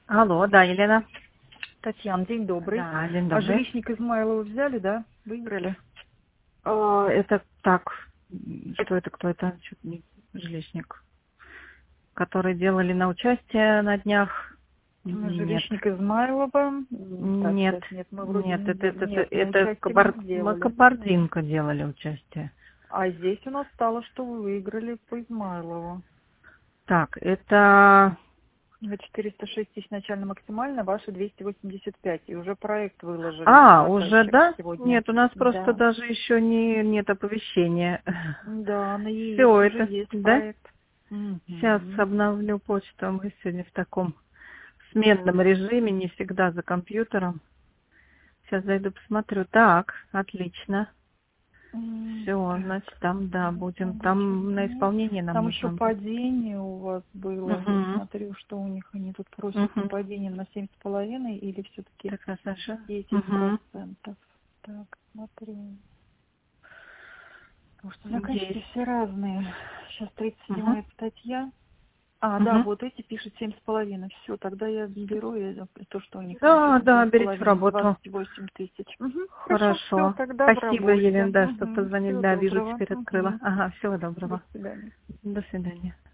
Алло, да, Елена. Татьяна, день добрый. Да, день А добрый. жилищник Измайлова взяли, да? Выиграли? Это так, кто это? Чё-то жилищник, который делали на участие на днях. Нет, Жилищник Измайлова. Так, нет, сейчас нет, мы вроде нет, не Нет, на это участие мы не Мы сделали. Кабардинка делали участие. А здесь у нас стало, что вы выиграли по Измайлову. Так, это... На 406 тысяч начально максимально, ваши 285. И уже проект выложили в Уже, заказчик да? сегодня. Нет, у нас просто Да. даже еще нет оповещения. Да, на ЕИС Все уже это, есть да? проект. Сейчас Мгм. обновлю почту, мы сегодня в таком сменном режиме, не всегда за компьютером. Сейчас зайду, посмотрю. Так, отлично. Все, значит, Так. там, да, будем. Там на Нет. исполнение нам Там еще нужно будет. падение у вас было. Я Угу, смотрю, что у них они тут просят по угу. падением на 7,5 или все-таки Так, Саша. 10%. Угу. Так, смотрю. Потому что заказчики Есть. все разные. Сейчас Угу, 37-я статья. Да, угу. вот эти пишут 7,5. Все, тогда я беру то, что у них Да, написано да, берите в 7,5, работу. 28 тысяч. Хорошо, все, Хорошо. тогда в Спасибо, работе. Елена, да, что позвонили. Всего Да, вижу, доброго. теперь открыла. Ага, всего До доброго. свидания. До свидания.